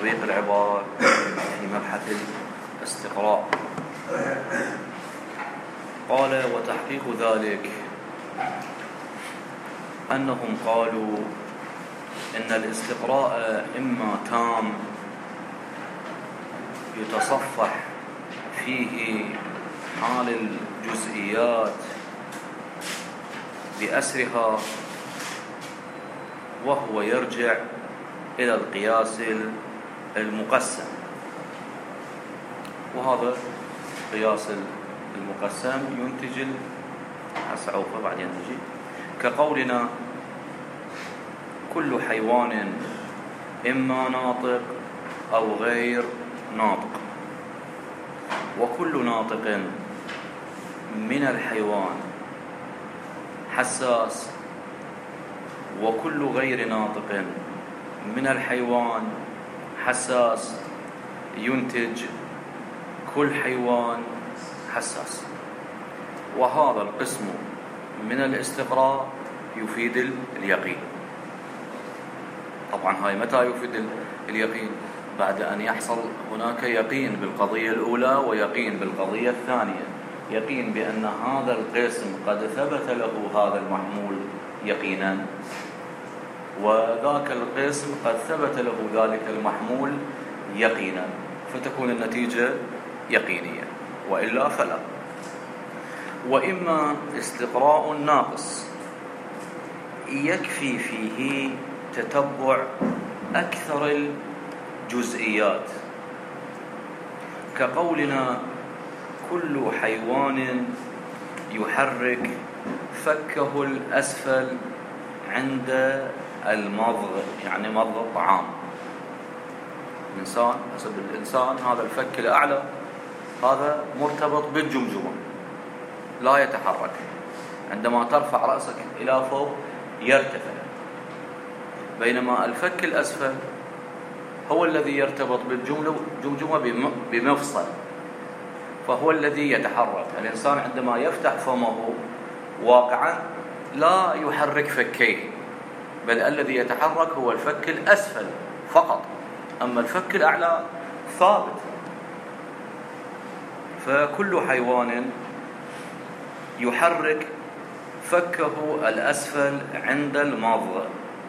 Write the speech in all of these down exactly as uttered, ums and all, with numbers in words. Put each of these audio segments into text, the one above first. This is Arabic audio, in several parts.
تطبيق العبارة في مبحث الاستقراء. قال: وتحقيق ذلك أنهم قالوا إن الاستقراء إما تام يتصفح فيه حال الجزئيات بأسرها، وهو يرجع إلى القياس المقسم. وهذا قياس المقسم ينتج السعوفة بعدين نجي كقولنا: كل حيوان إما ناطق أو غير ناطق، وكل ناطق من الحيوان حساس، وكل غير ناطق من الحيوان حساس، ينتج كل حيوان حساس. وهذا القسم من الاستقراء يفيد اليقين. طبعا هاي متى يفيد اليقين؟ بعد أن يحصل هناك يقين بالقضية الأولى ويقين بالقضية الثانية، يقين بأن هذا القسم قد ثبت له هذا المحمول يقينا، وذاك القسم قد ثبت له ذلك المحمول يقينا، فتكون النتيجة يقينية، وإلا فلا. وإما استقراء ناقص يكفي فيه تتبع أكثر الجزئيات، كقولنا: كل حيوان يحرك فكه الأسفل عند المضغ، يعني مضغ الطعام. الإنسان حسب الإنسان هذا الفك الأعلى هذا مرتبط بالجمجمة لا يتحرك، عندما ترفع رأسك إلى فوق يرتفع، بينما الفك الأسفل هو الذي يرتبط بالجمجمة بمفصل، فهو الذي يتحرك. الإنسان عندما يفتح فمه واقعا لا يحرك فكيه، بل الذي يتحرك هو الفك الأسفل فقط، أما الفك الأعلى ثابت. فكل حيوان يحرك فكه الأسفل عند المضغ.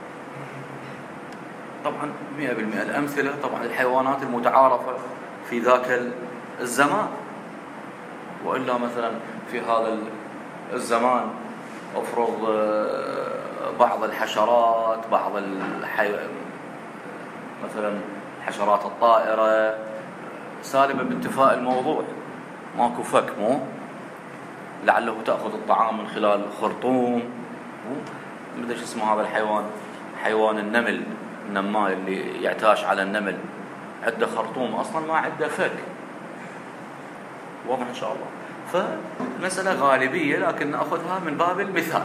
طبعا مئة بالمئة الأمثلة طبعا الحيوانات المتعارفة في ذاك الزمان، وإلا مثلا في هذا الزمان أفرض بعض الحشرات، بعض الحي... مثلا حشرات الطائرة سالبة بانتفاء الموضوع، ماكو فك، مو لعله تأخذ الطعام من خلال خرطوم، مو شو اسمه هذا الحيوان، حيوان النمل، النماي اللي يعتاش على النمل، عنده خرطوم أصلا ما عنده فك. واضح إن شاء الله. فمسألة غالبية لكن نأخذها من باب المثال.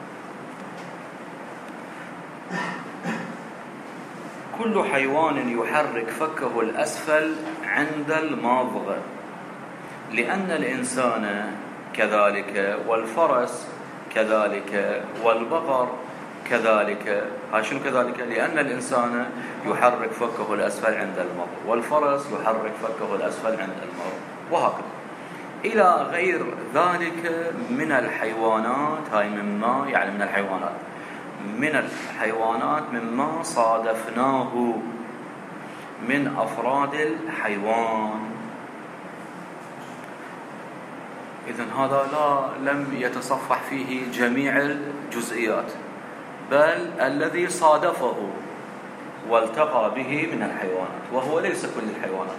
كل حيوان يحرك فكه الأسفل عند المضغ، لأن الإنسان كذلك، والفرس كذلك، والبقر كذلك. هاي شنو كذلك؟ لأن الإنسان يحرك فكه الأسفل عند المضغ، والفرس يحرك فكه الأسفل عند المضغ، وهكذا إلى غير ذلك من الحيوانات. هاي مما يعني من الحيوانات من الحيوانات مما صادفناه من أفراد الحيوان. إذن هذا لا لم يتصفح فيه جميع الجزئيات، بل الذي صادفه والتقى به من الحيوانات، وهو ليس كل الحيوانات.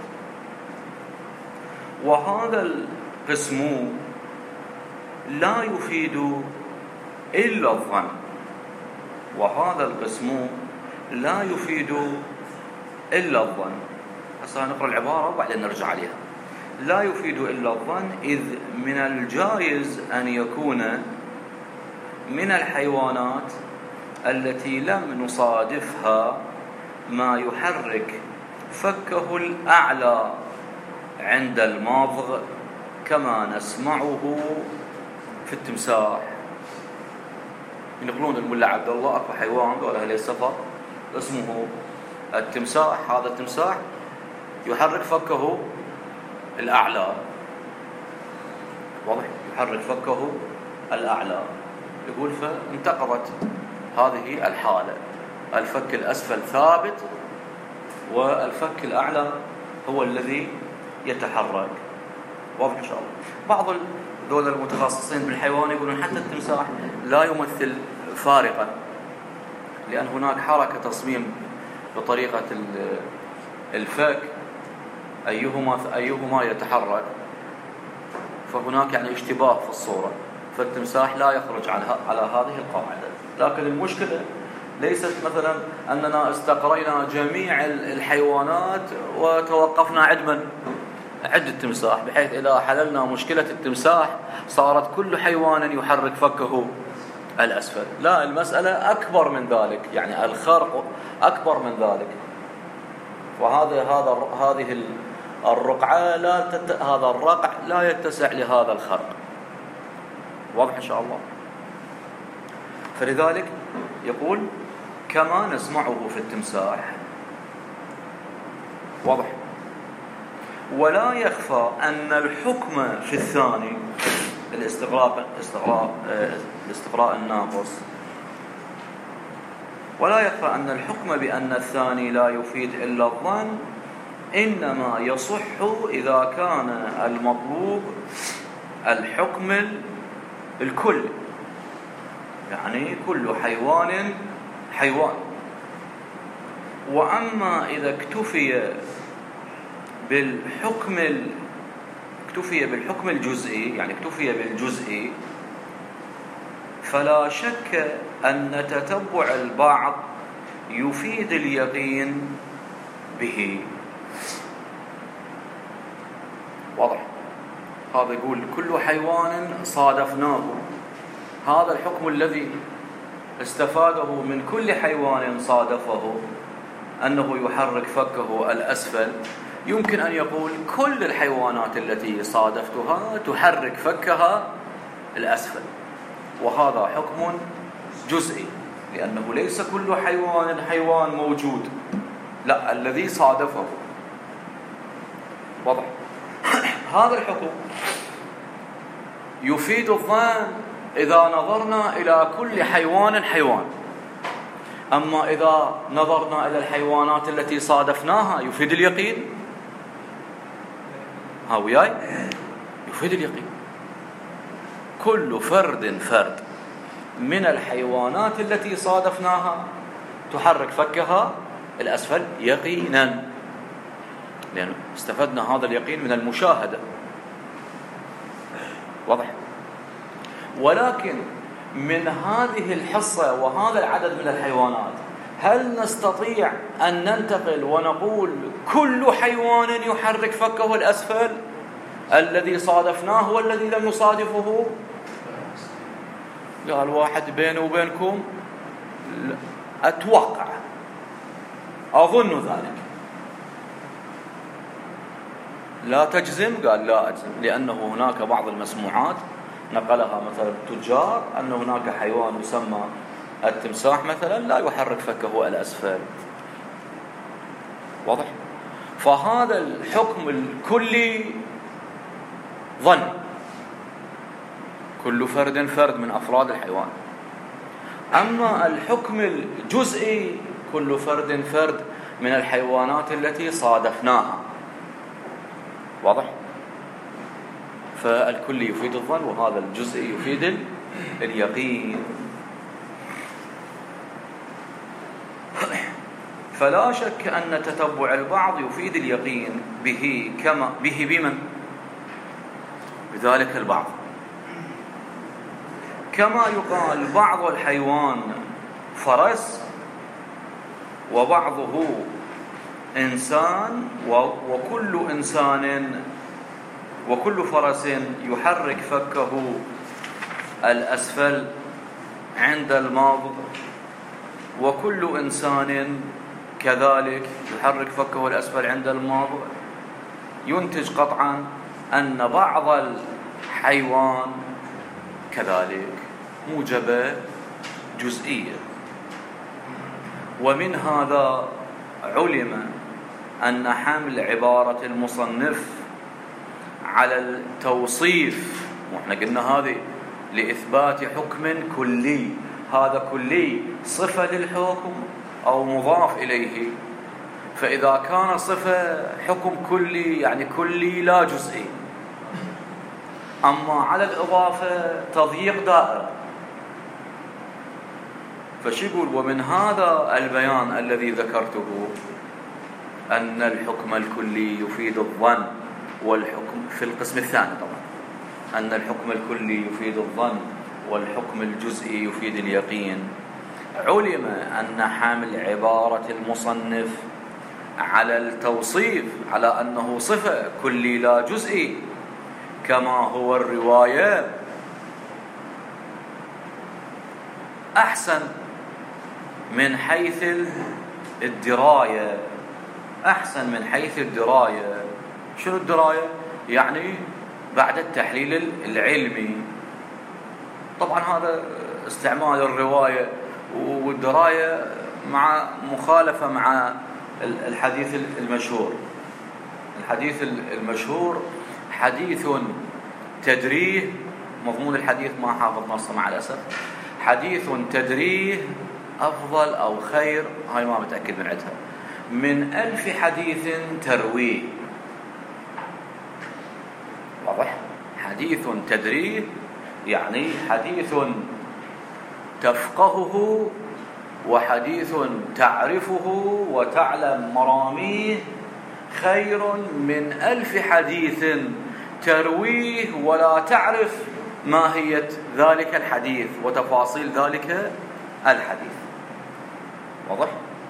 وهذا القسم لا يفيد إلا الظن، وهذا القسم لا يفيد إلا الظن. هسه نقرأ العبارة وبعدين نرجع عليها. لا يفيد إلا الظن، إذ من الجائز أن يكون من الحيوانات التي لم نصادفها ما يحرك فكه الأعلى عند المضغ، كما نسمعه في التمساح. ينقلون الملا عبد الله اكو حيوان قالها لي السفر اسمه التمساح، هذا التمساح يحرك فكه الأعلى، واضح؟ يحرك فكه الأعلى. يقول فانتقضت هذه الحالة، الفك الأسفل ثابت والفك الأعلى هو الذي يتحرك. واضح إن شاء الله. بعض دول المتخصصين بالحيوان يقولون حتى التمساح لا يمثل فارقا، لأن هناك حركة تصميم بطريقة الفك أيهما أيهما يتحرك، فهناك يعني اشتباه في الصورة، فالتمساح لا يخرج على على هذه القاعدة. لكن المشكلة ليست مثلا أننا استقرينا جميع الحيوانات وتوقفنا عند من؟ عند التمساح، بحيث إذا حللنا مشكلة التمساح صارت كل حيوان يحرك فكه الأسفل. لا، المسألة أكبر من ذلك، يعني الخرق أكبر من ذلك. وهذا هذا هذه الرقعة لا تت... هذا الرقع لا يتسع لهذا الخرق. واضح إن شاء الله. فلذلك يقول كما نسمعه في التمساح. واضح. ولا يخفى أن الحكم في الثاني الاستقراء الاستقراء الاستقراء الناقص، ولا يخفى أن الحكم بأن الثاني لا يفيد إلا الظن إنما يصح إذا كان المطلوب الحكم الكل، يعني كل حيوان حيوان. وأما إذا اكتفي بالحكم اكتفي بالحكم الجزئي، يعني اكتفي بالجزئي، فلا شك أن تتبع البعض يفيد اليقين به. واضح. هذا يقول كل حيوان صادفناه، هذا الحكم الذي استفاده من كل حيوان صادفه أنه يحرك فكه الأسفل، يمكن أن يقول كل الحيوانات التي صادفتها تحرك فكها الأسفل، وهذا حكم جزئي، لأنه ليس كل حيوان حيوان موجود، لا، الذي صادفه. واضح. هذا الحكم يفيد الظن إذا نظرنا إلى كل حيوان حيوان، أما إذا نظرنا إلى الحيوانات التي صادفناها يفيد اليقين. ها وياي؟ يفيد اليقين. كل فرد فرد من الحيوانات التي صادفناها تحرك فكها الأسفل يقينا، لأن استفدنا هذا اليقين من المشاهدة. واضح. ولكن من هذه الحصة وهذا العدد من الحيوانات هل نستطيع أن ننتقل ونقول كل حيوان يحرك فكه الأسفل الذي صادفناه والذي لم نصادفه؟ قال واحد بيني وبينكم أتوقع أظن ذلك. لا تجزم؟ قال لا أجزم، لأنه هناك بعض المسموعات نقلها مثلا التجار أن هناك حيوان يسمى التمساح مثلا لا يحرك فكه الأسفل. واضح. فهذا الحكم الكلي ظن، كل فرد فرد من أفراد الحيوان. أما الحكم الجزئي كل فرد فرد من الحيوانات التي صادفناها. واضح. فالكل يفيد الظن وهذا الجزئي يفيد اليقين. فلا شك أن تتبع البعض يفيد اليقين به، كما به بمن؟ بذلك البعض. كما يقال بعض الحيوان فرس وبعضه إنسان، وكل إنسان وكل فرس يحرك فكه الأسفل عند الماض، وكل إنسان كذلك يحرك فكه الأسفل عند الماض. ينتج قطعا أن بعض الحيوان كذلك موجبة جزئية. ومن هذا علم أن حمل عبارة المصنف على التوصيف، وإحنا قلنا هذه لإثبات حكم كلي، هذا كلي صفة للحكم أو مضاف إليه، فإذا كان صفة حكم كلي يعني كلي لا جزئي، أما على الإضافة تضييق دائرة. فشو يقول؟ ومن هذا البيان الذي ذكرته أن الحكم الكلي يفيد الظن، والحكم في القسم الثاني طبعا أن الحكم الكلي يفيد الظن والحكم الجزئي يفيد اليقين. علم أن حمل عبارة المصنف على التوصيف على أنه صفة كلي لا جزئي كما هو الرواية أحسن من حيث الدراية. أحسن من حيث الدراية. شنو الدراية؟ يعني بعد التحليل العلمي. طبعا هذا استعمال الرواية والدراية مع مخالفة مع الحديث المشهور. الحديث المشهور حديث تدريه، مضمون الحديث ما حافظ نصه مع الأسف، حديث تدريه أفضل أو خير، هاي ما متأكد من عدها، من ألف حديث ترويه. واضح؟ حديث تدريه يعني حديث تفقهه وحديث تعرفه وتعلم مراميه خير من ألف حديث ترويه ولا تعرف ماهية ذلك الحديث وتفاصيل ذلك الحديث. واضح؟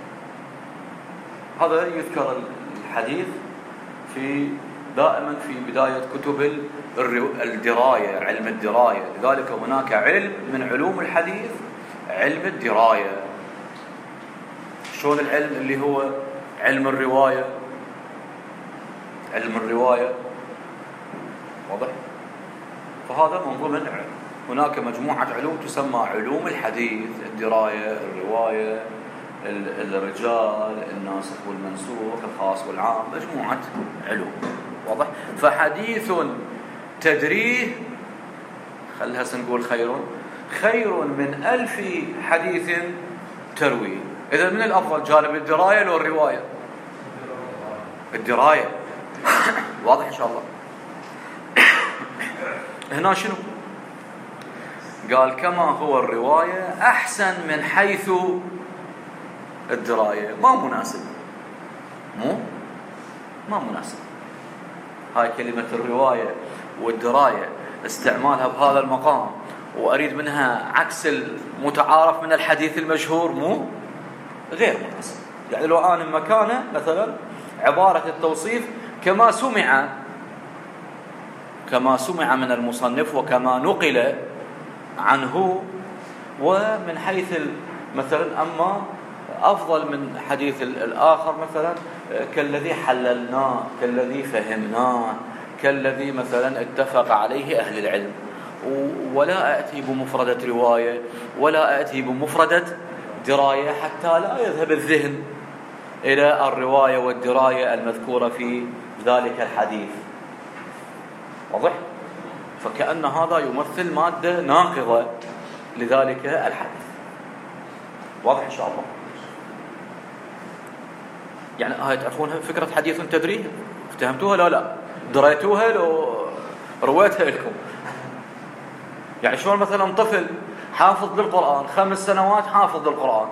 هذا يذكر الحديث في دائما في بداية كتب الدراية، علم الدراية. لذلك هناك علم من علوم الحديث علم الدراية. شلون العلم اللي هو علم الرواية؟ علم الرواية واضح؟ فهذا من ضمن هناك مجموعة علوم تسمى علوم الحديث، الدراية، الرواية، الرجال، الناسخ والمنسوخ، الخاص والعام، مجموعة علوم. واضح؟ فحديث تدريه خلها سنقول خير خير من ألف حديث ترويه. إذا من الأفضل جانب الدراية لو الرواية؟ الدراية. واضح إن شاء الله؟ هنا شنو؟ قال كما هو الرواية أحسن من حيث الدراية. ما مناسب، مو ما مناسب. هاي كلمة الرواية والدراية استعمالها بهذا المقام وأريد منها عكس المتعارف من الحديث المشهور، مو غير مناسب. يعني لو أنا مكانه مثلا عبارة التوصيف كما سمع كما سمع من المصنف وكما نقل عنه، ومن حيث مثلا أما أفضل من حديث الآخر مثلا كالذي حللناه، كالذي فهمناه، كالذي مثلا اتفق عليه أهل العلم. ولا أأتي بمفردة رواية ولا أأتي بمفردة دراية حتى لا يذهب الذهن إلى الرواية والدراية المذكورة في ذلك الحديث. واضح؟ فكأن هذا يمثل مادة ناقضة لذلك الحديث. واضح إن شاء الله؟ يعني هاي تعرفونها فكرة حديث تدريه، افتهمتوها لا لا؟ دريتوها لو رويتها لكم؟ يعني شلون مثلا طفل حافظ للقرآن خمس سنوات حافظ للقرآن،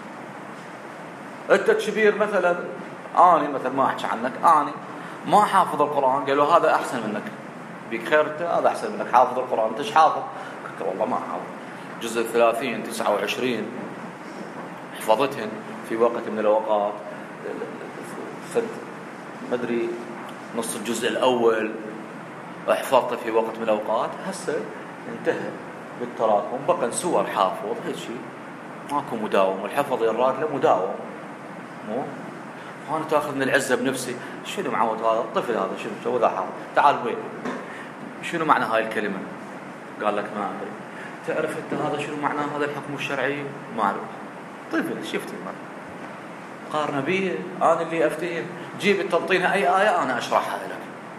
انت كبير مثلا، اني مثلا ما احكي عنك، اني ما حافظ القرآن، قالوا هذا احسن منك، بيك خير انت، هذا احسن منك حافظ القرآن، انت ايش حافظ؟ قلت والله ما حافظ، جزء ثلاثين تسعة وعشرين حفظتهن في وقت من الاوقات، فد مدري نص الجزء الاول حفظته في وقت من الاوقات، هسه انتهى بالتراكم، بقى سور حافظ هيك شيء، ماكو مداوم، والحفظ يراد له مداوم، مو وانا تاخذ من العزه بنفسي، شنو معود هذا الطفل هذا شنو سوى ذا حافظ، تعال وين، شنو معنى هاي الكلمه؟ قال لك ما ادري. تعرف انت هذا شنو معناه هذا الحكم الشرعي؟ ما اعرف. طفل شفت ما قارنه بي أنا اللي أفتيه، جيب تعطينا أي آية أنا أشرحها لك.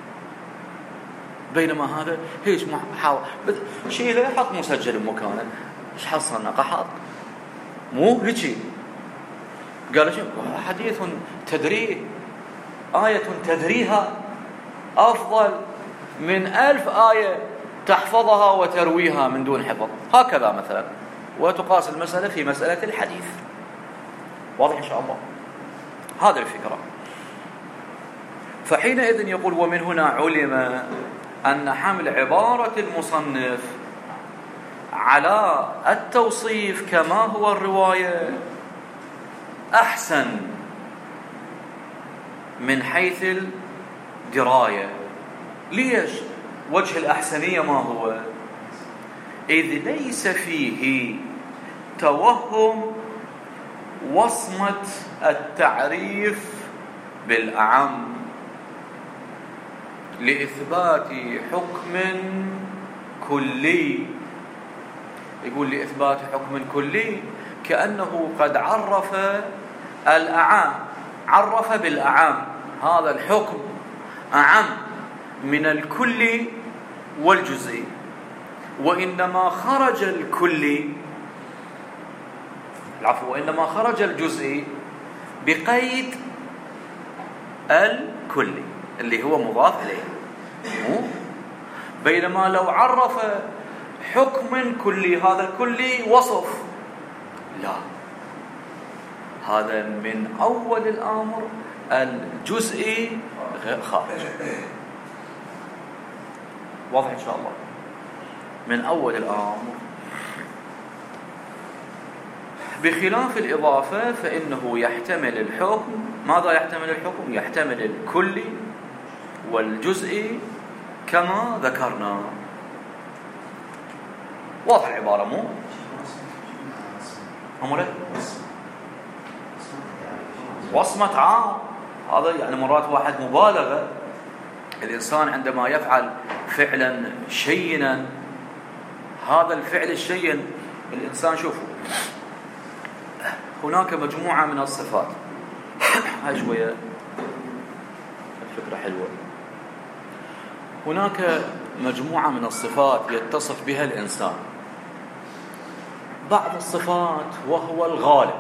بينما هذا هيش محاول شيله حط مسجل بمكانه، ايش حصلنا قحط مو هيجي. قال شوف حديث تدريه، آية تدريها أفضل من ألف آية تحفظها وترويها من دون حفظ. هكذا مثلا، وتقاس المسألة في مسألة الحديث. واضح إن شاء الله هذا الفكرة. فحينئذ يقول ومن هنا علم أن حمل عبارة المصنف على التوصيف كما هو الرواية أحسن من حيث الدراية. ليش؟ وجه الأحسنية ما هو؟ إذ ليس فيه توهم وصمة التعريف بالأعم لإثبات حكم كلي. يقول لإثبات حكم كلي كأنه قد عرف الأعام، عرف بالأعام، هذا الحكم أعم من الكلي والجزئي، وإنما خرج الكلي العفو وإنما خرج الجزئي بقيد الكلي اللي هو مضاف إليه. بينما لو عرف حكم كلي هذا الكلي وصف، لا، هذا من أول الأمر الجزئي خارج. واضح إن شاء الله؟ من أول الأمر. بخلاف الإضافة فإنه يحتمل الحكم، ماذا يحتمل الحكم؟ يحتمل الكلي والجزئي كما ذكرنا. واضح العبارة مو؟ أمره وصمة عام، هذا يعني مرات واحد مبالغة. الإنسان عندما يفعل فعلا شينا، هذا الفعل الشين الإنسان شوفوا هناك مجموعة من الصفات. هاي شوية الفكرة حلوة. هناك مجموعة من الصفات يتصف بها الإنسان. بعض الصفات وهو الغالب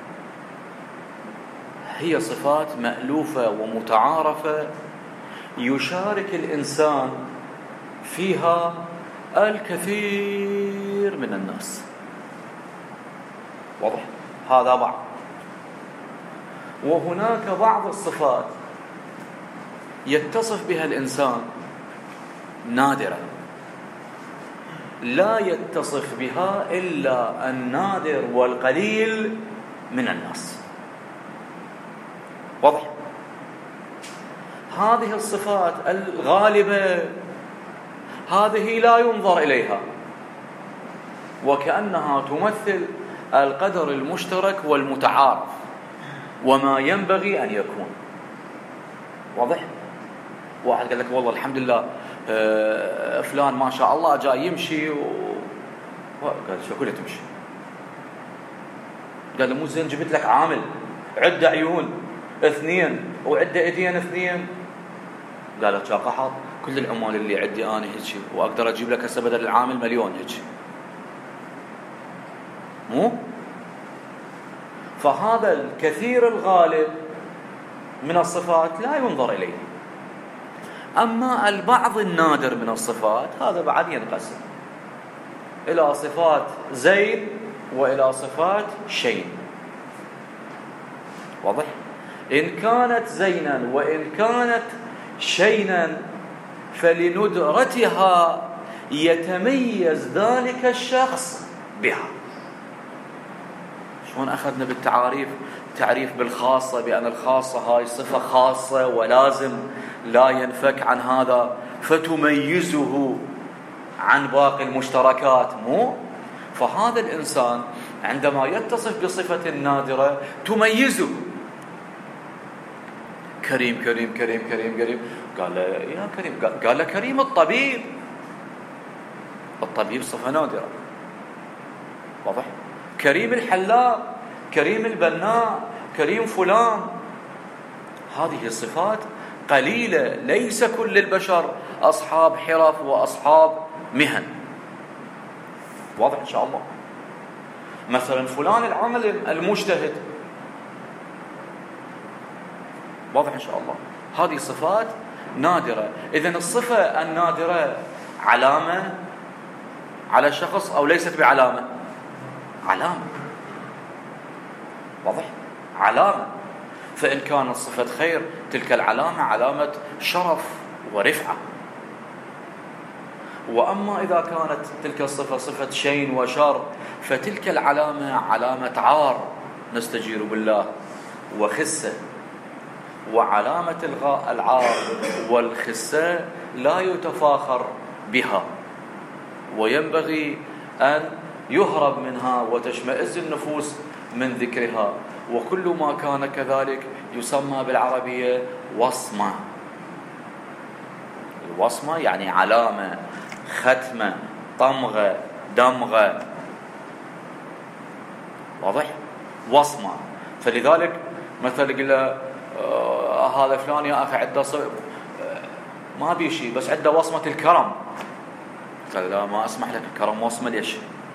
هي صفات مألوفة ومتعارفة يشارك الإنسان فيها الكثير من الناس. واضح؟ هذا بعض. وهناك بعض الصفات يتصف بها الإنسان نادرة، لا يتصف بها إلا النادر والقليل من الناس. واضح؟ هذه الصفات الغالبة هذه لا ينظر إليها، وكأنها تمثل القدر المشترك والمتعارف وما ينبغي أن يكون. واضح؟ واحد قال لك والله الحمد لله فلان ما شاء الله جاي يمشي و... قال شو كله تمشي؟ قال له مو زين جبت لك عامل عدة عيون اثنين وعدة ايدين اثنين؟ قال له قحط كل العمال اللي عندي انا هيك، واقدر اجيب لك هسه بدل العامل مليون هيك. مو؟ فهذا الكثير الغالب من الصفات لا ينظر إليه. أما البعض النادر من الصفات هذا بعد ينقسم إلى صفات زين وإلى صفات شين. واضح؟ إن كانت زينا وإن كانت شينا فلندرتها يتميز ذلك الشخص بها. شلون أخذنا بالتعاريف تعريف بالخاصة بأن الخاصة هاي صفة خاصة ولازم لا ينفك عن هذا فتميزه عن باقي المشتركات. مو؟ فهذا الإنسان عندما يتصف بصفة نادرة تميزه. كريم كريم كريم كريم كريم قال له يا كريم، قال له كريم الطبيب. الطبيب صفة نادرة. واضح؟ كريم الحلاق، كريم البناء، كريم فلان. هذه الصفات قليلة، ليس كل البشر أصحاب حرف وأصحاب مهن. واضح إن شاء الله؟ مثلا فلان العالم المجتهد، واضح إن شاء الله؟ هذه صفات نادرة. إذن الصفة النادرة علامة على الشخص أو ليست بعلامة؟ علامة. واضح؟ علامة. فإن كانت صفة خير تلك العلامة علامة شرف ورفعة. وأما إذا كانت تلك الصفة صفة شين وشر فتلك العلامة علامة عار، نستجير بالله، وخسة. وعلامة الغاء العار والخسة لا يتفاخر بها، وينبغي أن يهرب منها وتشمئز النفوس من ذكرها. وكل ما كان كذلك يسمى بالعربية وصمة. الوصمة يعني علامة، ختمة، طمغة، دمغة. واضح؟ وصمة. فلذلك مثلا يقول له آه هذا فلان يا أخي عنده صفة آه ما بي شيء بس عنده وصمة الكرم. قال لا ما أسمح لك الكرم وصمة ليش؟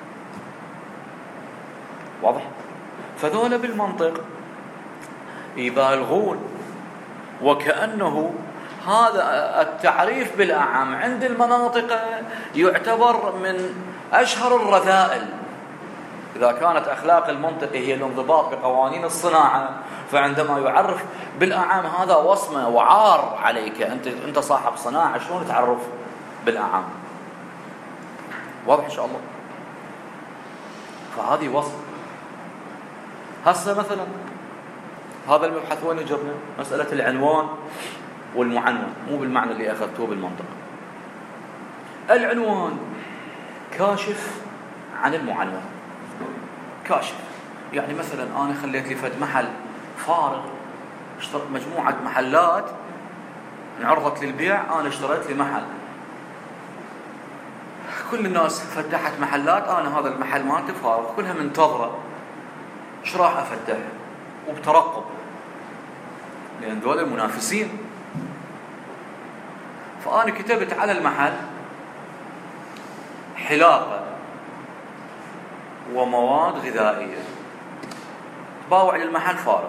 واضح؟ فذولا بالمنطق يبالغون، وكأنه هذا التعريف بالأعم عند المناطق يعتبر من أشهر الرذائل. إذا كانت أخلاق المنطق هي الانضباط بقوانين الصناعة، فعندما يعرف بالأعم هذا وصمة وعار عليك، أنت أنت صاحب صناعة، شلون تعرف بالأعم؟ واضح إن شاء الله؟ فهذه وصف. هسه مثلا هذا المبحث وين يجرنا؟ مسألة العنوان والمعنون، مو بالمعنى اللي أخذتوه بالمنطق. العنوان كاشف عن المعنون. كاشف يعني مثلا أنا خليت لي فد محل فارغ، اشتريت مجموعة محلات انعرضت للبيع، أنا اشتريت لي محل، كل الناس فتحت محلات، أنا هذا المحل مالتي فارغ، كلها منتظرة ايش راح أفتح وبترقب، لأن دول منافسين. فأنا كتبت على المحل حلاقة ومواد غذائية، باوع للمحل فارغ.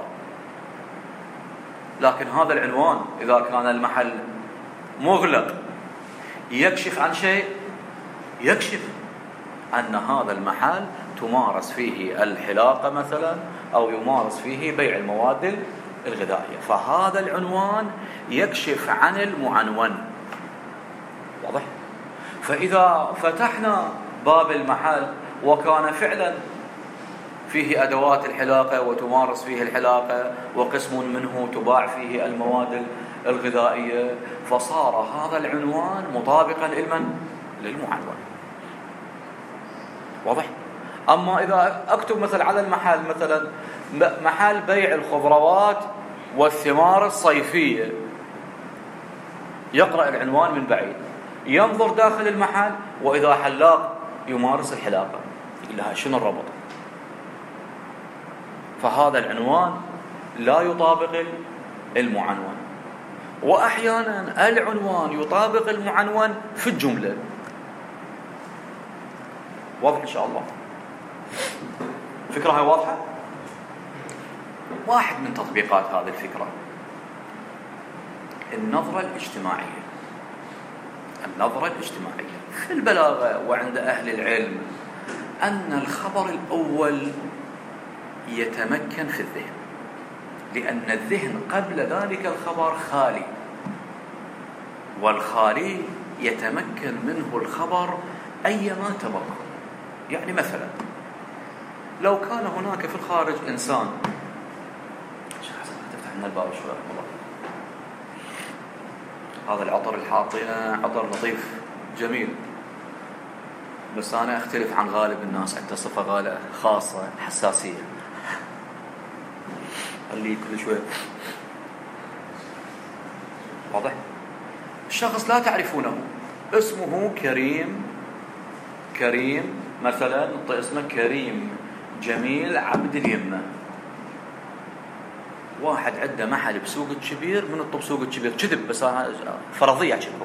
لكن هذا العنوان إذا كان المحل مغلق يكشف عن شيء، يكشف أن هذا المحل تمارس فيه الحلاقة مثلا، أو يمارس فيه بيع المواد الغذائية. فهذا العنوان يكشف عن المعنون. واضح؟ فإذا فتحنا باب المحل وكان فعلا فيه أدوات الحلاقة وتمارس فيه الحلاقة، وقسم منه تباع فيه المواد الغذائية، فصار هذا العنوان مطابقا لمن؟ للمعنون. واضح؟ أما إذا أكتب مثلا على المحل مثلا محل بيع الخضروات والثمار الصيفية، يقرأ العنوان من بعيد، ينظر داخل المحل وإذا حلاق يمارس الحلاقة، يقول لها شنو الربط؟ فهذا العنوان لا يطابق المعنون. وأحيانا العنوان يطابق المعنون في الجملة. واضح إن شاء الله؟ الفكرة هاي واضحة؟ واحد من تطبيقات هذه الفكرة النظرة الاجتماعية. النظرة الاجتماعية في البلاغة وعند أهل العلم أن الخبر الأول يتمكن في الذهن، لأن الذهن قبل ذلك الخبر خالي، والخالي يتمكن منه الخبر أيما تمكن. يعني مثلا لو كان هناك في الخارج إنسان، تفتح لنا الباب شوي والله، هذا العطر الحاطينه عطر لطيف جميل، بس أنا أختلف عن غالب الناس، عنده صفة غالة خاصة حساسية، اللي كل شوي. واضح؟ الشخص لا تعرفونه، اسمه كريم، كريم مثلا اسمه كريم جميل عبد اليمة، واحد عنده محل بسوق الكبير، من الطب سوق الكبير كذب، بس أنا فرضية أحكيلكم.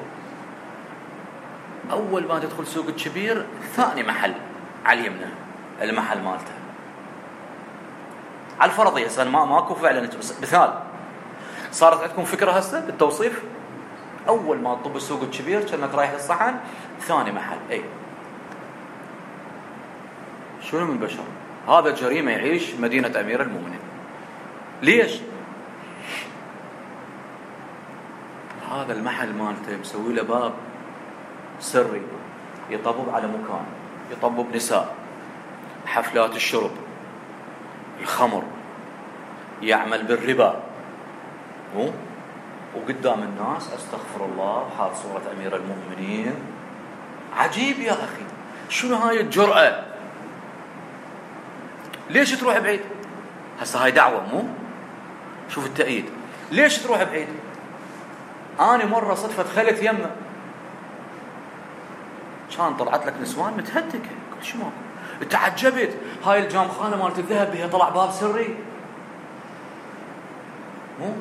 أول ما تدخل سوق الكبير ثاني محل على اليمنى المحل مالته، على الفرضية، هسه ما ماكو فعلا مثال. صارت عندكم فكرة هسه بالتوصيف؟ أول ما تطب السوق الكبير كأنك رايح للصحن، ثاني محل. أي شنو من بشر؟ هذا جريمة يعيش مدينة أمير المؤمنين. ليش؟ هذا المحل مالته مسوي له باب سري يطبب على مكان، يطبب نساء، حفلات الشرب، الخمر، يعمل بالربا، مو وقدام الناس استغفر الله حال صورة أمير المؤمنين. عجيب يا أخي، شنو هاي الجرأة؟ ليش تروح بعيد؟ هسه هاي دعوة، مو شوف التأييد. ليش تروح بعيد؟ أنا مرة صدفة دخلت يمه، كان طلعت لك نسوان متهتكة كل شيء ماكو، تعجبت. هاي الجامخانة مالت الذهب بها طلع باب سري، مو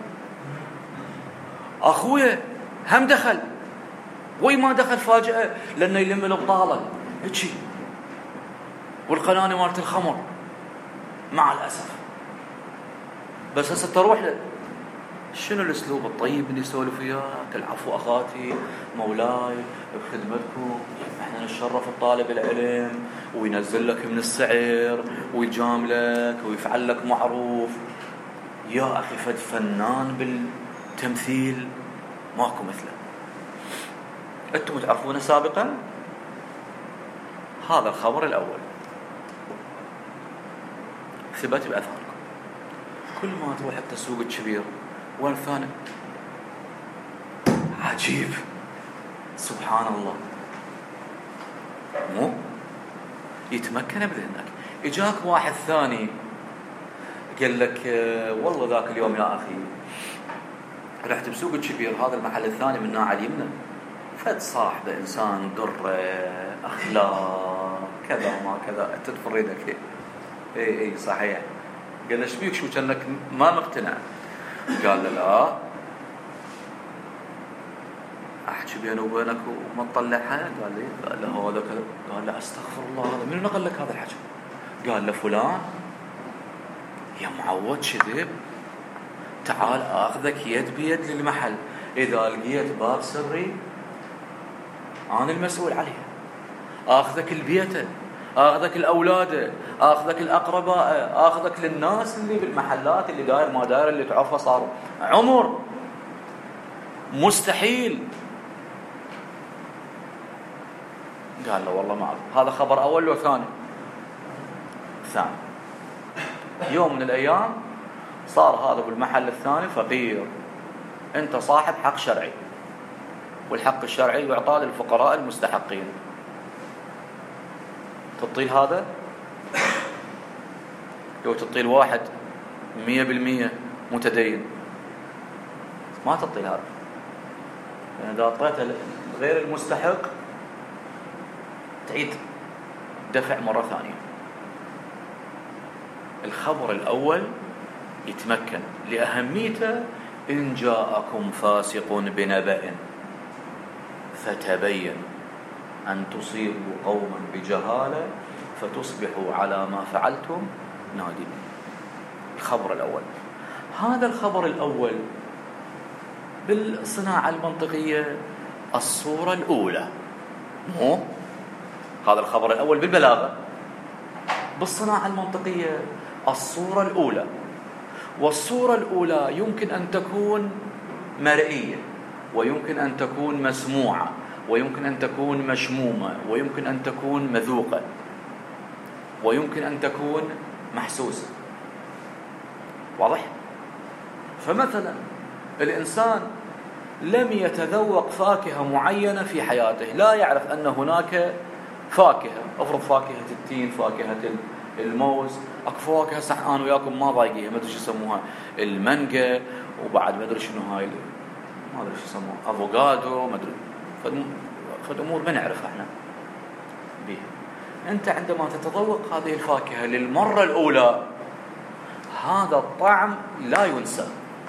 أخويا هم دخل، وي ما دخل فاجأة لأنه يلم البطالة هيجي، والقنانة مالت الخمر مع الأسف. بس هسه تروح له شنو الأسلوب الطيب اللي يسولف وياك؟ العفو أخاتي، مولاي بخدمتكم، احنا نشرف الطالب العلم، وينزل لك من السعر ويجاملك ويفعل لك معروف. يا أخي فد فنان بالتمثيل ماكو مثله. أنتم تعرفونه سابقا. هذا الخبر الأول ثبت بأثاركم. كل ما تروح حتى السوق الكبير والثاني، عجيب سبحان الله، مو يتمكن بذهنك. إجاك واحد ثاني قال لك والله ذاك اليوم يا أخي رحت بسوق الكبير، هذا المحل الثاني من ناحية اليمنى، فد صاحبه إنسان قرة أخلاق كذا وما كذا، أنت تفريدك إيه إيه صحيح. قال له شبيك شو كأنك ما مقتنع؟ قال له لا أحكي بيني وبينك وما تطلعها. قال لي قال له هذا كذا. قال له أستغفر الله، هذا من نقل لك هذا الحكي؟ قال له فلان. يا معود كذب، تعال آخذك يد بيد للمحل، إذا لقيت باب سري أنا المسؤول عليها، آخذك البيت، آخذك الأولاد، آخذك الأقرباء، آخذك للناس اللي بالمحلات اللي داير ما داير اللي تعرفه صاروا عمر. مستحيل. قال له والله ما أعرف. هذا خبر أول لو ثاني؟ ثاني. يوم من الأيام صار هذا بالمحل الثاني فقير. أنت صاحب حق شرعي، والحق الشرعي يعطى للفقراء المستحقين. تطيل هذا؟ لو تطيل واحد مية بالمية متدين ما تطيل هذا، يعني إذا أعطيته غير المستحق تعيد دفع مرة ثانية. الخبر الأول يتمكن لأهميته: إن جاءكم فاسق بنبأ فتبين أن تصيبوا قوما بجهالة فتصبحوا على ما فعلتم نادمين. الخبر الأول. هذا الخبر الأول بالصناعة المنطقية الصورة الأولى، مو هذا الخبر الأول بالبلاغة. بالصناعة المنطقية الصورة الأولى، والصورة الأولى يمكن أن تكون مرئية، ويمكن أن تكون مسموعة، ويمكن أن تكون مشمومة، ويمكن أن تكون مذوقة، ويمكن أن تكون محسوسة. واضح؟ فمثلا الإنسان لم يتذوق فاكهة معينة في حياته، لا يعرف أن هناك فاكهة، أفرض فاكهة التين، فاكهة الموز، اكو فواكه صح انا وياكم ما ضايقيها، ما ادري شو يسموها، المانجا، وبعد ما ادري شنو هاي ما ادري شو يسموها، افوكادو، ما ادري، فالامور ما نعرف احنا بيها. انت عندما تتذوق هذه الفاكهه للمره الاولى، هذا الطعم لا ينسى.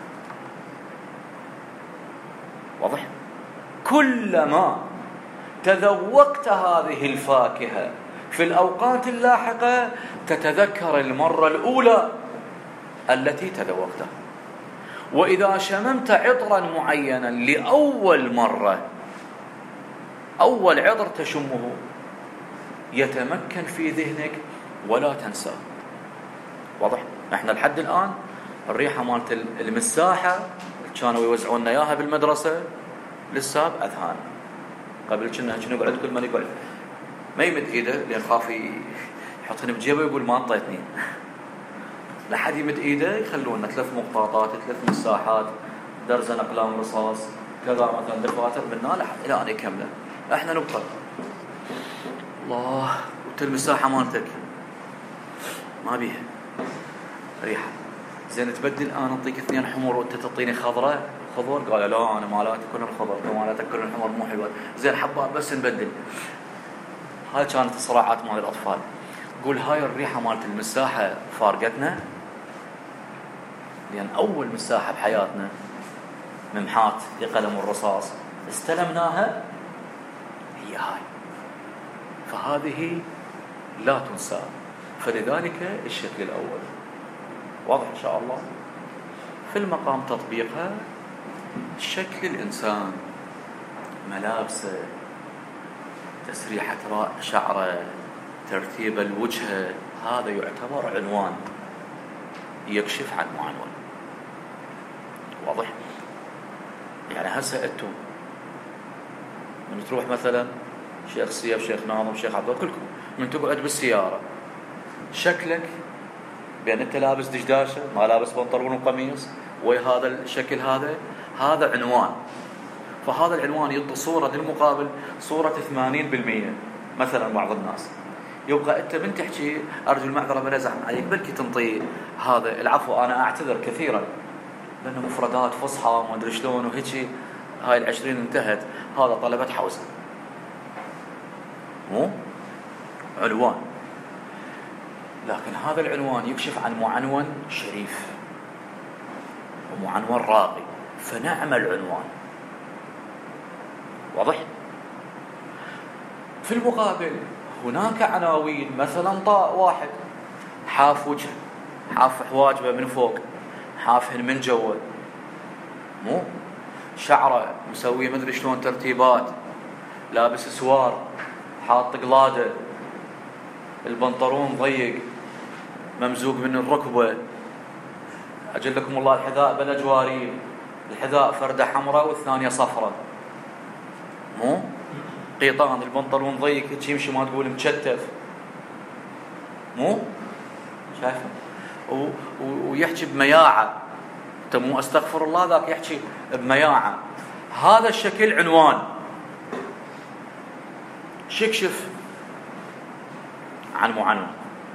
واضح؟ كلما تذوقت هذه الفاكهة في الأوقات اللاحقة تتذكر المرة الأولى التي تذوقتها. وإذا شممت عطرا معينا لأول مرة، أول عطر تشمه يتمكن في ذهنك ولا تنساه. واضح؟ احنا لحد الآن الريحة مالت المساحة كانوا يوزعون اياها بالمدرسة لسه بأذهان. قبل كنا كنا نقعد كل من يقعد ما يمد ايده لان خاف يحطني بجيبه ويقول ما انطيتني. لحد يمد ايده يخلونا ثلاث مقطاطات، ثلاث مساحات، درزن اقلام رصاص، كذا مثلا دفاتر منا لحد الى ان يكمله. احنا نبقى الله وانت المساحه مالتك ما بيها ريحه زين، تبدل انا اعطيك اثنين حمر وانت تعطيني خضراء خضر. قال لا انا مالاتي كلهم خضر ومالاتك كلهم حمر مو حلوه. زين حبات بس نبدل. هاي كانت الصراعات مال الاطفال. قول هاي الريحه مالت المساحه فارقتنا، لان اول مساحه بحياتنا ممحات بقلم الرصاص استلمناها هي هاي، فهذه لا تنسى. فلذلك الشكل الاول واضح ان شاء الله. في المقام تطبيقها شكل الانسان، ملابسه، تسريحه شعره، ترتيب الوجه، هذا يعتبر عنوان يكشف عن معنون. واضح؟ يعني هسه انتم من تروح مثلا شيخ سيف، شيخ ناظم، شيخ عبد الله، كلكم من تقعد بالسياره شكلك بان انت لابس دشداشه، ما لابس بنطلون وقميص، وهذا الشكل هذا هذا عنوان. فهذا العنوان يعطي صوره للمقابل صوره ثمانين بالمئة مثلا. بعض الناس يبقى انت من تحكي ارجو المعذره بلا زعم عليك، بلكي تنطي هذا العفو، انا اعتذر كثيرا لانه مفردات فصحى وما ادري شلون وهيك. هاي العشرين انتهت، هذا طلبت حوزه مو عنوان. لكن هذا العنوان يكشف عن معنون شريف ومعنون راقي، فنعمل عنوان. واضح؟ في المقابل هناك عناوين، مثلا طاء واحد حاف وجهه، حاف حواجبه من فوق، حافهن من جوا، مو شعره مسوي مدري شلون ترتيبات، لابس سوار، حاط قلاده، البنطلون ضيق ممزوق من الركبه، اجل لكم الله الحذاء بلا جوارين، الحذاء فرده حمراء والثانيه صفراء، مو قيطان، البنطلون ضيق هيك يمشي ما تقول مكتف، مو شايف؟ ويحكي بمياعه، انت مو استغفر الله ذاك يحكي بمياعه. هذا الشكل عنوان شكشف عن معنون.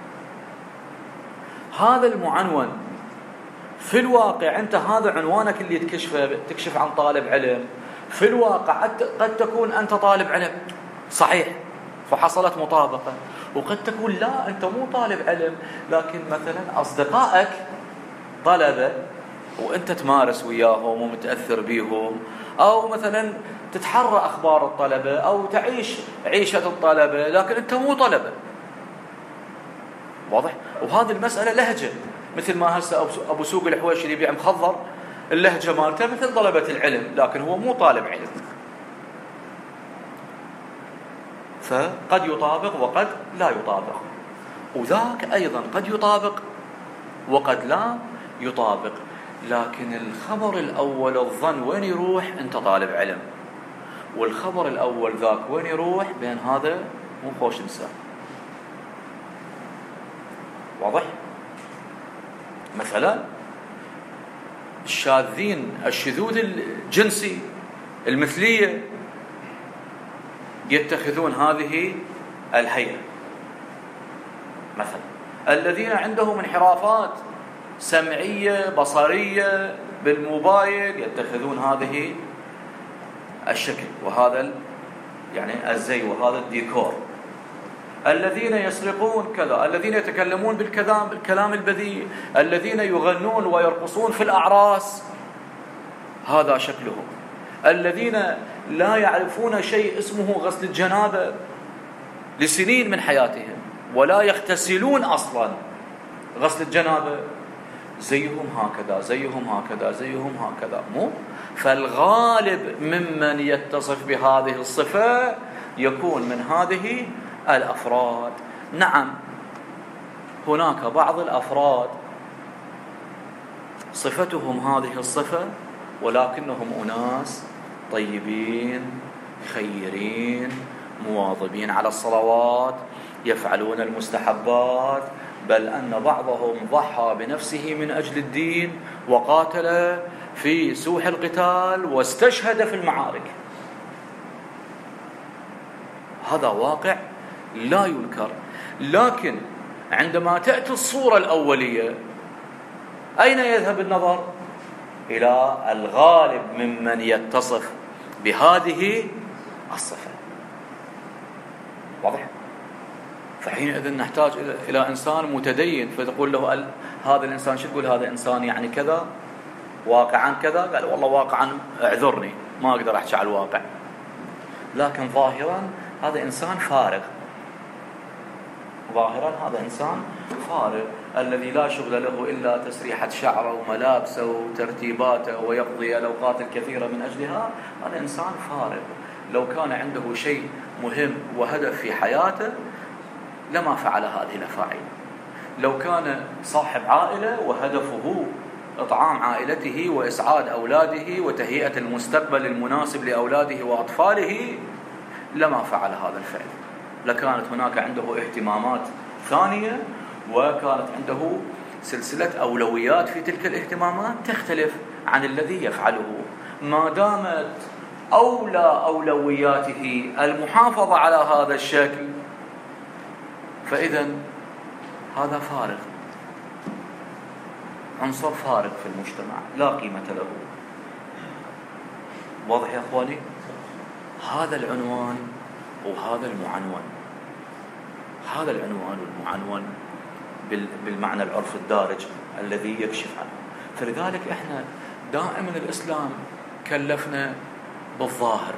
هذا المعنون في الواقع انت هذا عنوانك اللي تكشفه، تكشف عن طالب علم. في الواقع قد تكون انت طالب علم صحيح فحصلت مطابقه، وقد تكون لا انت مو طالب علم، لكن مثلا اصدقائك طلبه وانت تمارس وياهم ومتاثر بيهم، او مثلا تتحرى اخبار الطلبه او تعيش عيشه الطلبه، لكن انت مو طلبه. واضح؟ وهذه المساله لهجه، مثل ما هسه ابو سوق الحويش اللي يبيع مخضر اللهجه مالته مثل طلبه العلم، لكن هو مو طالب علم. فقد يطابق وقد لا يطابق، وذاك ايضا قد يطابق وقد لا يطابق. لكن الخبر الاول الظن وين يروح؟ انت طالب علم. والخبر الاول ذاك وين يروح؟ بين هذا مو خوش انسان. واضح؟ مثلا الشاذين، الشذوذ الجنسي، المثلية، يتخذون هذه الهيئة. مثلا الذين عندهم انحرافات سمعية بصرية بالموبايل يتخذون هذه الشكل وهذا يعني الزي وهذا الديكور. الذين يسرقون كذا، الذين يتكلمون بالكلام الكلام البذيء، الذين يغنون ويرقصون في الأعراس، هذا شكلهم. الذين لا يعرفون شيء اسمه غسل الجنابة لسنين من حياتهم ولا يغتسلون أصلا غسل الجنابة، زيهم هكذا زيهم هكذا زيهم هكذا. مو فالغالب ممن يتصف بهذه الصفة يكون من هذه الأفراد. نعم هناك بعض الأفراد صفتهم هذه الصفة ولكنهم أناس طيبين خيرين مواظبين على الصلوات، يفعلون المستحبات، بل أن بعضهم ضحى بنفسه من أجل الدين وقاتل في سوح القتال واستشهد في المعارك. هذا واقع لا ينكر. لكن عندما تأتي الصورة الأولية أين يذهب النظر؟ إلى الغالب ممن يتصف بهذه الصفة. واضح؟ فحينئذ نحتاج إلى إنسان متدين، فتقول له هذا الإنسان شو تقول؟ هذا إنسان يعني كذا واقعا كذا. قال والله واقعا اعذرني ما أقدر أحكي على الواقع، لكن ظاهرا هذا إنسان فارغ. ظاهرا هذا إنسان فارغ الذي لا شغل له إلا تسريحة شعره وملابسه وترتيباته ويقضي الأوقات الكثيرة من أجلها. هذا إنسان فارغ. لو كان عنده شيء مهم وهدف في حياته لما فعل هذه الأفاعيل. لو كان صاحب عائلة وهدفه إطعام عائلته وإسعاد أولاده وتهيئة المستقبل المناسب لأولاده وأطفاله لما فعل هذا الفعل. لكانت هناك عنده اهتمامات ثانية وكانت عنده سلسلة أولويات في تلك الاهتمامات تختلف عن الذي يفعله. ما دامت أولى أولوياته المحافظة على هذا الشكل فإذا هذا فارغ، عنصر فارغ في المجتمع لا قيمة له. واضح يا أخواني؟ هذا العنوان وهذا المعنون، هذا العنوان والمعنون بالمعنى العرف الدارج الذي يكشف عنه. فلذلك احنا دائما الإسلام كلفنا بالظاهر،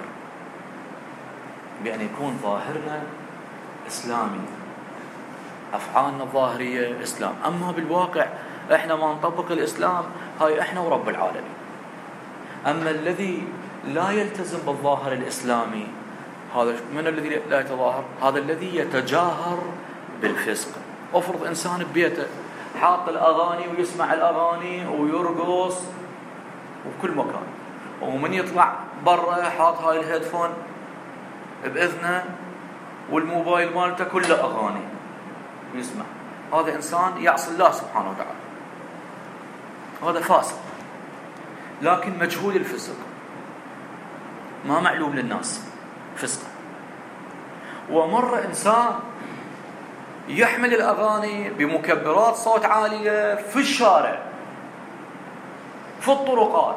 بأن يكون ظاهرنا إسلامي، أفعالنا الظاهرية إسلام. أما بالواقع احنا ما نطبق الإسلام، هاي احنا ورب العالمين. أما الذي لا يلتزم بالظاهر الإسلامي هذا من الذي لا يتظاهر؟ هذا الذي يتجاهر بالفسق. افرض إنسان ببيته حاط الأغاني ويسمع الأغاني ويرقص وكل مكان، ومن يطلع برا حاط هاي الهيدفون بإذنه والموبايل مالته كله أغاني ويسمع. هذا إنسان يعصي الله سبحانه وتعالى، هذا فاسق لكن مجهول الفسق، ما معلوم للناس فسق. ومر إنسان يحمل الأغاني بمكبرات صوت عالية في الشارع في الطرقات،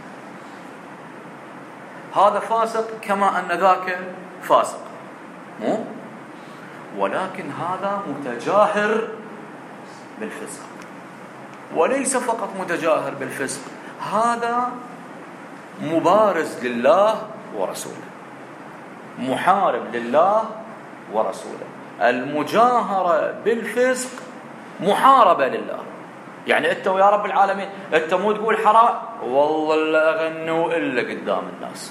هذا فاسق كما أن ذاك فاسق، مو؟ ولكن هذا متجاهر بالفسق. وليس فقط متجاهر بالفسق، هذا مبارز لله ورسوله، محارب لله ورسوله. المجاهرة بالفسق محاربة لله. يعني أنت ويا رب العالمين أنت مو تقول حرام والله لا أغنوا إلا قدام الناس.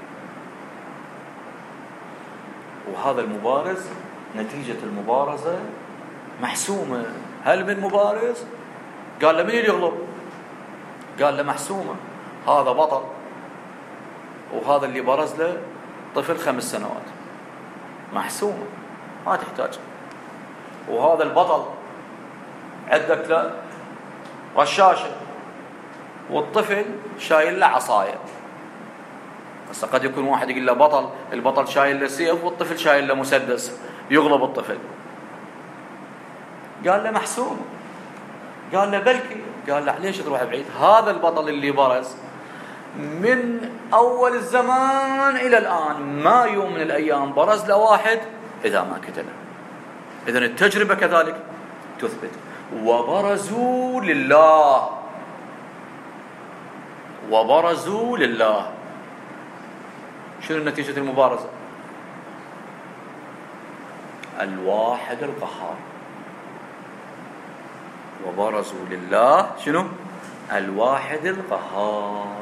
وهذا المبارز نتيجة المبارزة محسومة. هل من مبارز؟ قال له من اللي يغلب؟ قال له محسومة، هذا بطل وهذا اللي برز له طفل خمس سنوات، محسومة ما تحتاج. وهذا البطل عندك له رشاشة والطفل شايل له عصاية. بس قد يكون واحد يقول له بطل، البطل شايل له سيف والطفل شايل له مسدس، يغلب الطفل. قال له محسوم. قال له بلكي. قال له ليش تروح بعيد؟ هذا البطل اللي برز من أول الزمان إلى الآن ما يوم من الأيام برز له واحد إذا ما قتله. إذن التجربة كذلك تثبت. وبرزوا لله، وبرزوا لله، شنو نتيجة المبارزة؟ الواحد القهار. وبرزوا لله شنو؟ الواحد القهار.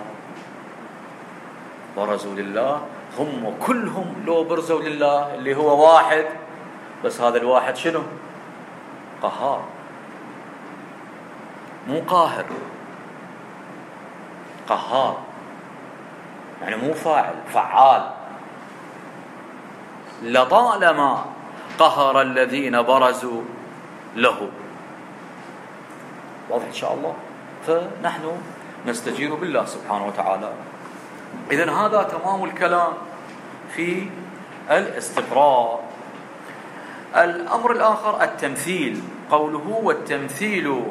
برزوا لله، هم كلهم لو برزوا لله اللي هو واحد، بس هذا الواحد شنو؟ قهار، مو قاهر، قهار، يعني مو فاعل، فعال. لطالما قهر الذين برزوا له. واضح إن شاء الله؟ فنحن نستجير بالله سبحانه وتعالى. إذن هذا تمام الكلام في الاستقراء. الأمر الآخر التمثيل. قوله والتمثيل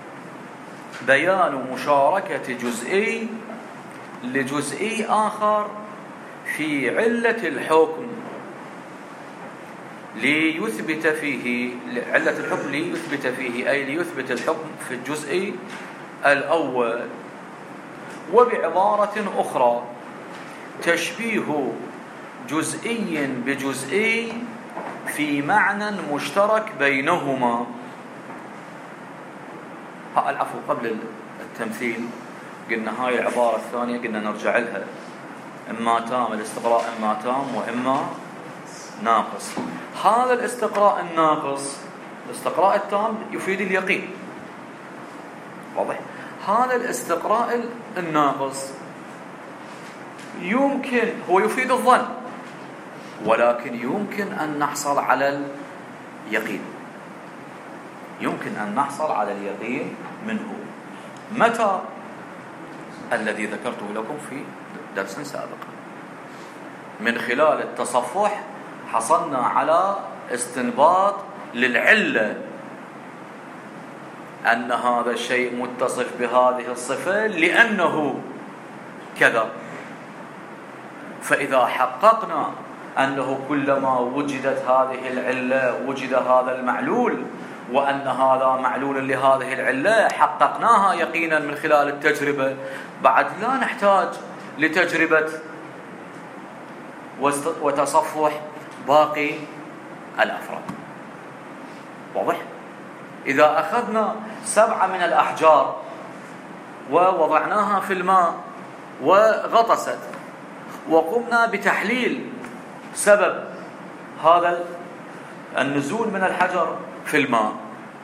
بيان مشاركة جزئي لجزئي آخر في علة الحكم ليثبت فيه علة الحكم ليثبت فيه أي ليثبت الحكم في الجزء الأول. وبعبارة أخرى تشبيه جزئي بجزئي في معنى مشترك بينهما. العفو، قبل التمثيل قلنا هاي العبارة الثانية قلنا نرجع لها، إما تام الاستقراء إما تام وإما ناقص. هذا الاستقراء الناقص، الاستقراء التام يفيد اليقين، واضح؟ هذا الاستقراء الناقص يمكن هو يفيد الظن، ولكن يمكن أن نحصل على اليقين، يمكن أن نحصل على اليقين منه. متى؟ الذي ذكرته لكم في درس سابق، من خلال التصفح حصلنا على استنباط للعلة، أن هذا الشيء متصف بهذه الصفة لأنه كذا. فإذا حققنا أنه كلما وجدت هذه العلة وجد هذا المعلول، وأن هذا معلول لهذه العلة، حققناها يقينا من خلال التجربة، بعد لا نحتاج لتجربة وتصفح باقي الأفراد. واضح؟ إذا أخذنا سبعة من الأحجار ووضعناها في الماء وغطست، وقمنا بتحليل سبب هذا النزول من الحجر في الماء،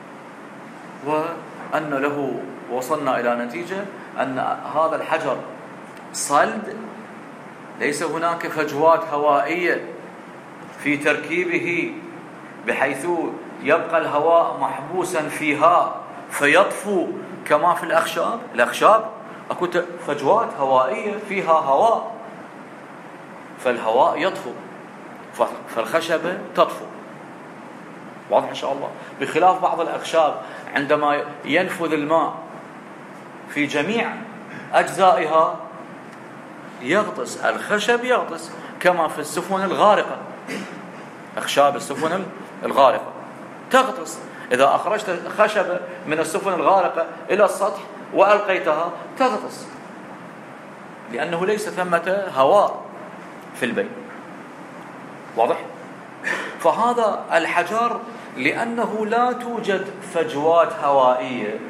وأن له وصلنا إلى نتيجة أن هذا الحجر صلد، ليس هناك فجوات هوائية في تركيبه بحيث يبقى الهواء محبوسا فيها فيطفو كما في الأخشاب. الأخشاب أكو فجوات هوائية فيها هواء، فالهواء يطفو، فالخشبة تطفو. واضح إن شاء الله؟ بخلاف بعض الأخشاب عندما ينفذ الماء في جميع أجزائها يغطس، الخشب يغطس كما في السفن الغارقة، أخشاب السفن الغارقة تغطس. إذا أخرجت خشبة من السفن الغارقة إلى السطح وألقيتها تغطس، لأنه ليس ثمة هواء في البيت. واضح؟ فهذا الحجر لأنه لا توجد فجوات هوائية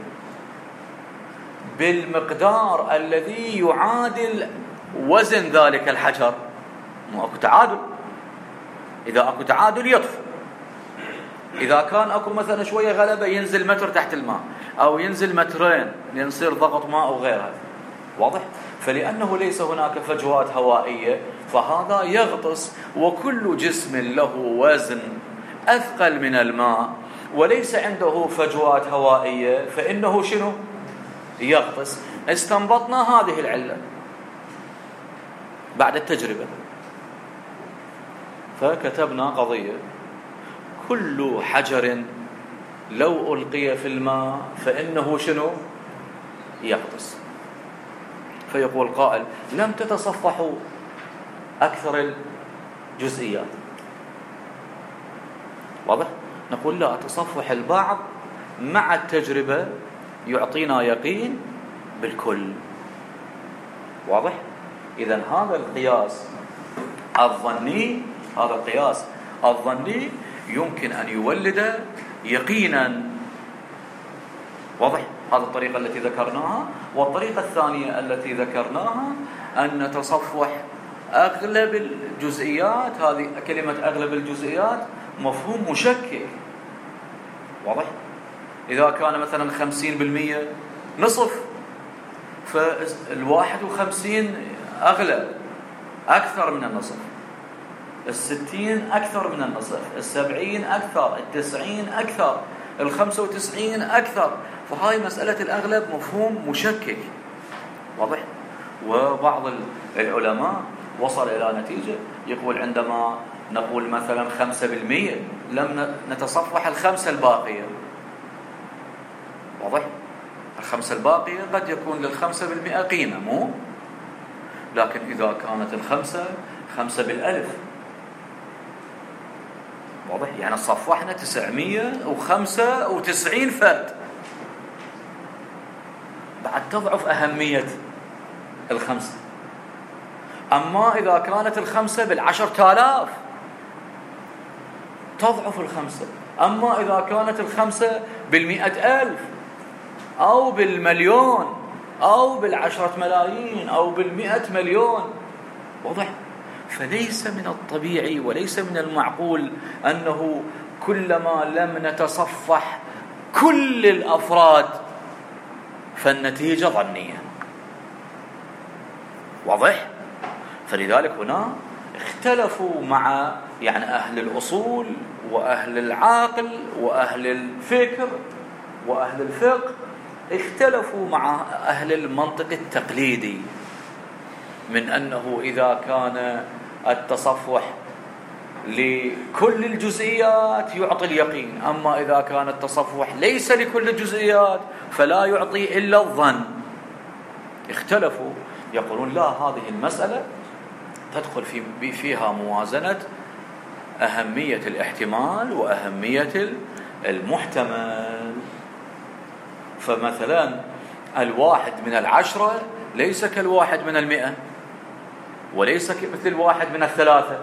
بالمقدار الذي يعادل وزن ذلك الحجر، مو أكو تعادل. إذا أكو تعادل يطفو. إذا كان أكو مثلا شوية غلبة ينزل متر تحت الماء أو ينزل مترين ليصير ضغط ماء أو غيرها. واضح؟ فلأنه ليس هناك فجوات هوائية فهذا يغطس، وكل جسم له وزن أثقل من الماء وليس عنده فجوات هوائية فإنه شنو؟ يغطس. استنبطنا هذه العلة بعد التجربة، فكتبنا قضية: كل حجر لو ألقي في الماء فإنه شنو؟ يغطس. فيقول قائل: لم تتصفحوا أكثر الجزئيات. واضح؟ نقول لا، تصفح البعض مع التجربة يعطينا يقين بالكل. واضح؟ إذن هذا القياس الظني هذا القياس الظني يمكن أن يولد يقينا. واضح؟ هذه الطريقة التي ذكرناها. والطريقة الثانية التي ذكرناها أن تصفح أغلب الجزئيات، هذه كلمة أغلب الجزئيات مفهوم مشكك. واضح؟ إذا كان مثلا خمسين بالمئة نصف، فالواحد وخمسين أغلب أكثر من النصف، الستين أكثر من النصف، السبعين أكثر، التسعين أكثر، الخمسة وتسعين أكثر. فهاي مسألة الأغلب مفهوم مشكك. واضح؟ وبعض العلماء وصل إلى نتيجة يقول عندما نقول مثلا خمسة بالمئة لم نتصفح الخمسة الباقية. واضح؟ الخمسة الباقية قد يكون للخمسة بالمئة قيمة، مو؟ لكن إذا كانت الخمسة خمسة بالألف، واضح؟ يعني صفحنا تسعمية وخمسة وتسعين فرد، بعد تضعف أهمية الخمسة. أما إذا كانت الخمسة بالعشرة آلاف تضعف الخمسة. أما إذا كانت الخمسة بالمئة ألف أو بالمليون أو بالعشرة ملايين أو بالمئة مليون. واضح؟ فليس من الطبيعي وليس من المعقول أنه كلما لم نتصفح كل الأفراد فالنتيجة ظنية. واضح؟ فلذلك هنا اختلفوا مع يعني أهل الأصول وأهل العقل وأهل الفكر وأهل الفقه، اختلفوا مع أهل المنطق التقليدي من أنه إذا كان التصفح لكل الجزئيات يعطي اليقين، أما إذا كان التصفح ليس لكل الجزئيات فلا يعطي إلا الظن. اختلفوا، يقولون لا، هذه المسألة تدخل في فيها موازنة أهمية الاحتمال وأهمية المحتمل. فمثلا الواحد من العشرة ليس كالواحد من المئة، وليس مثل الواحد من الثلاثة.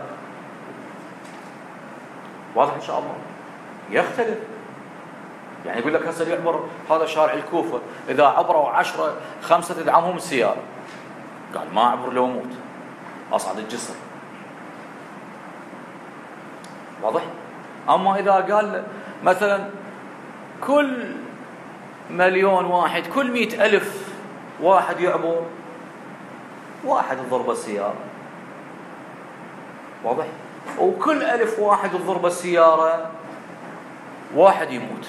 واضح إن شاء الله؟ يختلف. يعني يقول لك هسه يعبر هذا شارع الكوفة، إذا عبروا عشرة خمسة تدعمهم السيارة، قال ما أعبر لو موت، أصعد الجسر. واضح؟ أما إذا قال مثلا كل مليون واحد، كل مئة ألف واحد يعبر، واحد الضربة السيارة. واضح؟ وكل ألف واحد الضربة السيارة واحد يموت.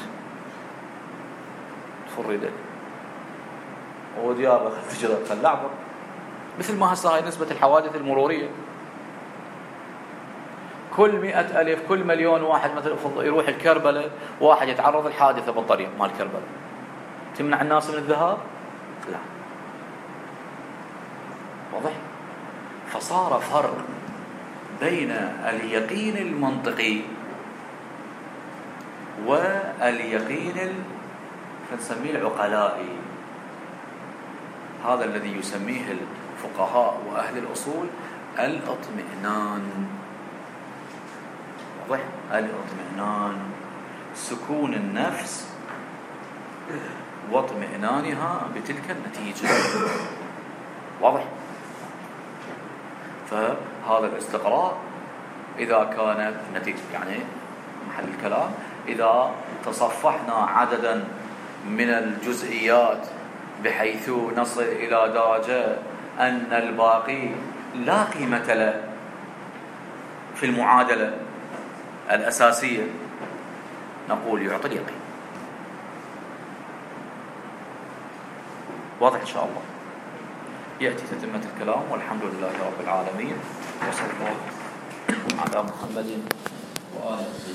تفردك وديابة خلت خل أعبر. مثل ما هسه هاي نسبة الحوادث المرورية، كل مئة ألف كل مليون واحد مثلا يروح الكربلة، واحد يتعرض لحادثة بالطريق مال كربلة، تمنع الناس من الذهاب؟ لا. واضح؟ فصار فرق بين اليقين المنطقي واليقين نسميه العقلائي، هذا الذي يسميه الفقهاء وأهل الأصول الاطمئنان. واضح؟ الاطمئنان، سكون النفس واطمئنانها بتلك النتيجة. واضح؟ فهذا الاستقراء إذا كانت نتيجة، يعني محل الكلام، إذا تصفحنا عددا من الجزئيات بحيث نصل إلى درجة أن الباقي لا قيمة له في المعادلة الأساسية، نقول يعطي اليقين. واضح إن شاء الله؟ يأتي تتمة الكلام، والحمد لله رب العالمين، وصلى الله على محمد وآله.